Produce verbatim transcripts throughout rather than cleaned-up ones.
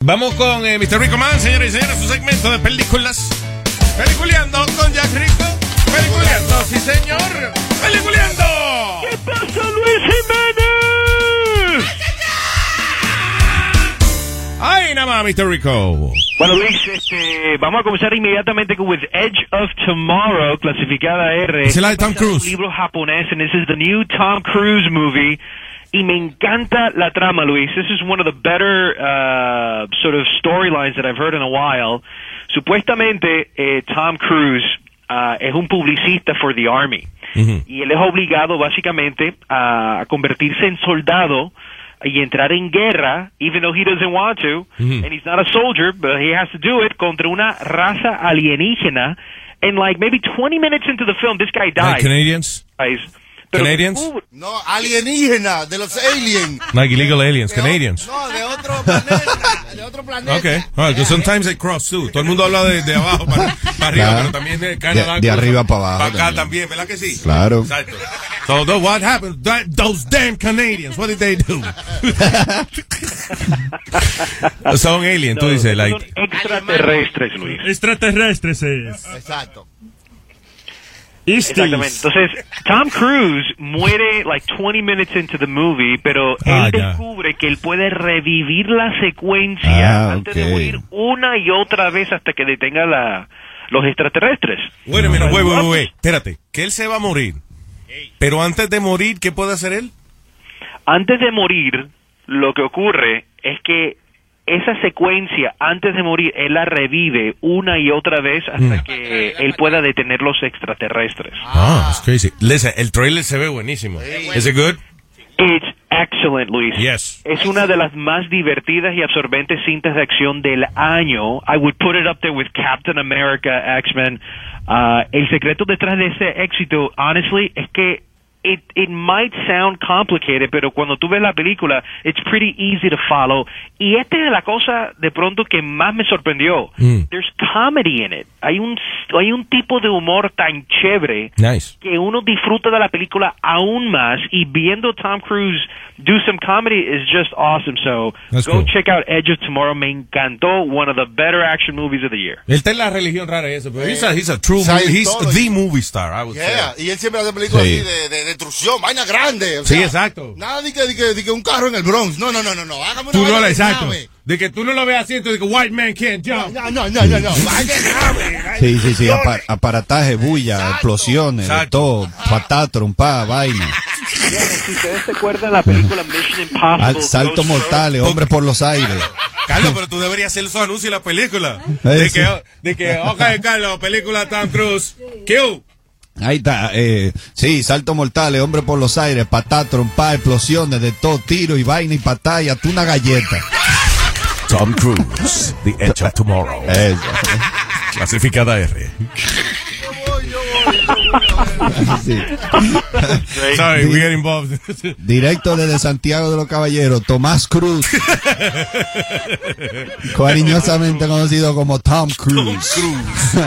Vamos con eh, mister Rico Man, señores y señores, su segmento de películas. Peliculeando con Jack Rico. Peliculeando, sí señor. Peliculeando. ¿Qué pasa, Luis Jiménez? Ay, nada más, mister Rico. Bueno, Luis, este, vamos a comenzar inmediatamente con With Edge of Tomorrow, clasificada R. Es la de Tom Cruise. Un libro japonés, and this is the new Tom Cruise movie. Y me encanta la trama, Luis. This is one of the better uh, sort of storylines that I've heard in a while. Supuestamente, eh, Tom Cruise uh, es un publicista for the Army. Uh-huh. Y él es obligado, básicamente, a convertirse en soldado y entrar en guerra, even though he doesn't want to, mm-hmm. and he's not a soldier, but he has to do it, contra una raza alienígena. And like maybe twenty minutes into the film, this guy dies. Like Canadians? Dies. Canadians? Pero, no, alienígena, de los aliens. Like illegal aliens, de Canadians. O, no, de otro planeta, de otro planeta. Okay, all right, because sometimes they cross too. Todo el mundo habla de, de abajo para, para arriba, claro. Pero también de Canadá. De, de arriba para abajo. Para acá también. también, ¿verdad que sí? Claro. Exacto. So, the, what happened? That, those damn Canadians, what did they do? Son aliens, tú dices, like. Extraterrestres, Luis. Extraterrestres es. Exacto. Exactamente. Entonces, Tom Cruise muere like twenty minutes into the movie, pero ah, él ya. descubre que él puede revivir la secuencia ah, antes okay. de morir una y otra vez hasta que detenga la, los extraterrestres. Bueno, mira, güey, güey, güey, espérate, que él se va a morir. Pero antes de morir, ¿qué puede hacer él? Antes de morir, lo que ocurre es que esa secuencia, antes de morir, él la revive una y otra vez hasta mm. que él pueda detener los extraterrestres. Ah, that's crazy. Listen, el trailer se ve buenísimo. Is it good? It's excellent, Luis. Yes. Es una de las más divertidas y absorbentes cintas de acción del año. I would put it up there with Captain America, X-Men. Uh, el secreto detrás de ese éxito, honestly, es que It it might sound complicated, pero cuando tú ves la película, it's pretty easy to follow. Y esta es la cosa de pronto que más me sorprendió. Mm. There's comedy in it. Hay un hay un tipo de humor tan chévere nice. Que uno disfruta de la película aún más. Y viendo Tom Cruise do some comedy is just awesome. So That's go cool. check out Edge of Tomorrow. Me encantó. One of the better action movies of the year. Él está en la religión rara eso, pero he's a, he's a true movie, he's the movie star, I would yeah. say. Y él siempre hace películas sí. así de, de destrucción, vaina grande. O sí, sea, exacto. Nada de que, de, que, de que un carro en el Bronx. No, no, no, no. no. Hágame una tú vaina no, de exacto. nave. De que tú no lo veas así, entonces de que white man can't jump. No, no, no, no, no. Vaina de nave. Sí, sí, sí. Apar aparataje, bulla, exacto. Explosiones, exacto. De todo. Patá, trompa, vaina. Si ustedes se acuerdan la película Mission Impossible. Saltos mortales, hombres por los aires. Carlos, pero tú deberías hacer su anuncio en la película. De que, de que, ok, Carlos, película Tom Cruise. Q. Ahí está, eh, sí, saltos mortales, hombre por los aires, patá, trompa, explosiones, de todo, tiro y vaina y patá y hasta una galleta. Tom Cruise, The Edge of Tomorrow. Eso. Clasificada R. Sí. Sorry, we get involved. Directo desde Santiago de los Caballeros, Tomás Cruz. Cariñosamente conocido como Tom Cruise. Tom Cruise.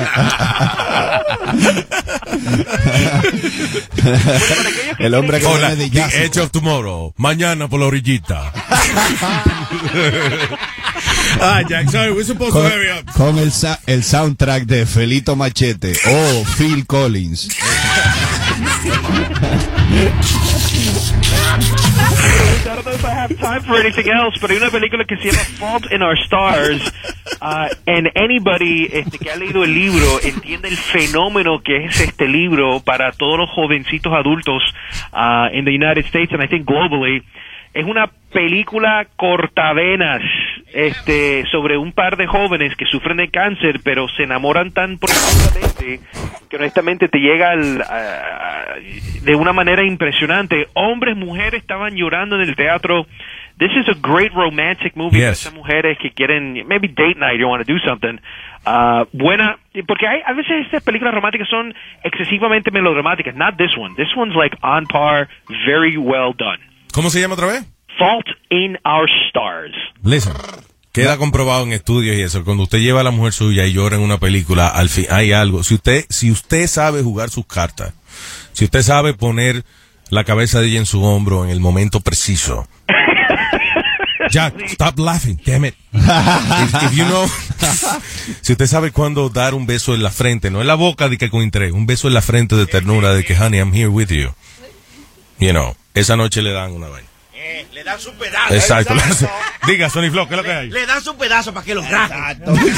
El hombre que Hola, viene de The Edge of Tomorrow. Mañana por la orillita. Ah, Jack, sorry, we're supposed con, to hurry up. Con el, el soundtrack de Felito Machete o Phil Collins. I don't know if I have time for anything else, pero hay una película que se llama Fault in Our Stars, uh, and anybody este, que ha leído el libro entiende el fenómeno que es este libro para todos los jovencitos adultos uh, in the United States and I think globally. Es una película cortavenas este, sobre un par de jóvenes que sufren de cáncer, pero se enamoran tan profundamente que honestamente te llega al, uh, de una manera impresionante. Hombres, mujeres estaban llorando en el teatro. This is a great romantic movie yes. para esas mujeres que quieren, maybe date night, you want to do something. Uh, buena, porque hay, a veces estas películas románticas son excesivamente melodramáticas. Not this one. This one's like on par, very well done. ¿Cómo se llama otra vez? Fault in Our Stars. Listen, queda comprobado en estudios y eso. Cuando usted lleva a la mujer suya y llora en una película, al fin hay algo. Si usted, si usted sabe jugar sus cartas, si usted sabe poner la cabeza de ella en su hombro en el momento preciso, Jack, stop laughing, damn it. If, if you know, si usted sabe cuándo dar un beso en la frente, no en la boca de que con interés, un beso en la frente de ternura de que, honey, I'm here with you. You know, esa noche le dan una vaina. Eh, le dan su pedazo. Exacto. Diga, Sony Flow, ¿qué es lo que hay? Le dan su pedazo para que lo rajen.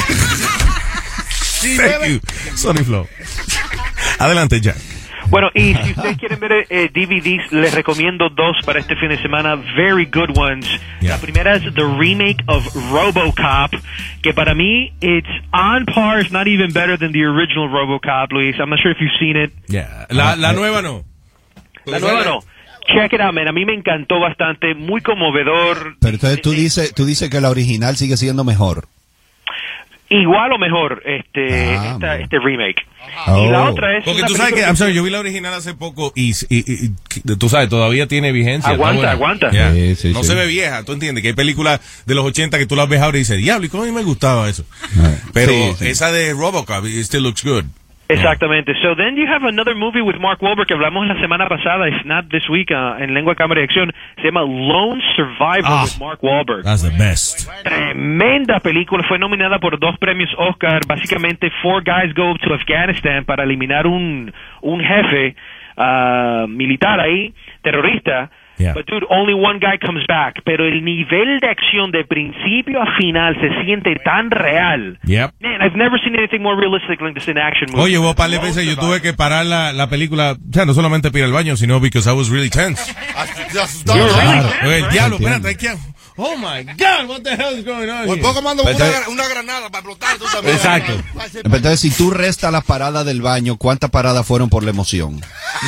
Thank you, Sony Flow. Adelante, Jack. Bueno, y si ustedes quieren ver eh, D V Ds, les recomiendo dos para este fin de semana. Very good ones. Yeah. La primera es the remake of RoboCop, que para mí, it's on par, if not even better than the original RoboCop, Luis. I'm not sure if you've seen it. Yeah. La, la nueva no. La nueva no. Check it out, man. A mí me encantó bastante, muy conmovedor. Pero entonces tú dices, tú dices que la original sigue siendo mejor. Igual o mejor este Ah, esta, man. este remake. Oh. Y la otra es Porque una tú sabes que, película I'm sorry, yo vi la original hace poco y, y, y- y tú sabes, todavía tiene vigencia. Aguanta, está buena. aguanta. Yeah. Sí, sí, no sí. se ve vieja, tú entiendes que hay películas de los ochenta que tú las ves ahora y dices, diablo, ¿y cómo a mí me gustaba eso? Pero Sí, sí. esa de RoboCop, it still looks good. Exactamente. So then you have another movie with Mark Wahlberg que hablamos la semana pasada, if not this week, uh, en Lengua Cámara y Acción. Se llama Lone Survivor Ah. with Mark Wahlberg. That's the best. Tremenda película. Fue nominada por dos premios Oscar. Básicamente, four guys go to Afghanistan para eliminar un, un jefe uh, militar ahí, terrorista. Yeah. But dude, only one guy comes back. Pero el nivel de acción de principio a final se siente tan real. Yep. Man, I've never seen anything more realistic like this in action movie. Oye, vos par de veces yo tuve que parar la, la película, o sea, no solamente para ir al baño, sino because I was really tense. Asustado. Claro. Oye, el diablo, Entiendo. espérate, hay que... Oh my God, what the hell is going on Por here? poco mando Pero una, entonces- una granada para explotar. Tú también. Exacto. Entonces, si tú restas las paradas del baño, ¿cuántas paradas fueron por la emoción?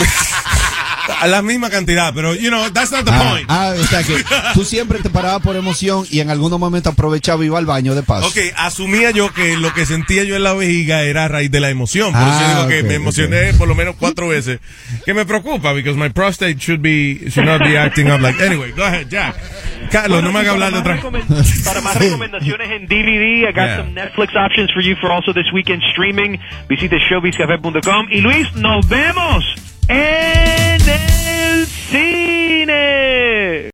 A la misma cantidad, pero, you know, that's not the Ah, point. ah, o sea que tú siempre te parabas por emoción y en algunos momentos aprovechaba y iba al baño de paso. Ok, asumía yo que lo que sentía yo en la vejiga era a raíz de la emoción. Por Ah, eso yo digo que ok, me emocioné por lo menos cuatro veces. Que me preocupa, because my prostate should be, should not be acting up like... Anyway, go ahead, Jack. Carlos, no me hagas hablar de otra... Para más recomen- Para más recomendaciones en D V D, I got Yeah. some Netflix options for you for also this weekend streaming. Visite showbizcafe punto com. Y Luis, nos vemos en el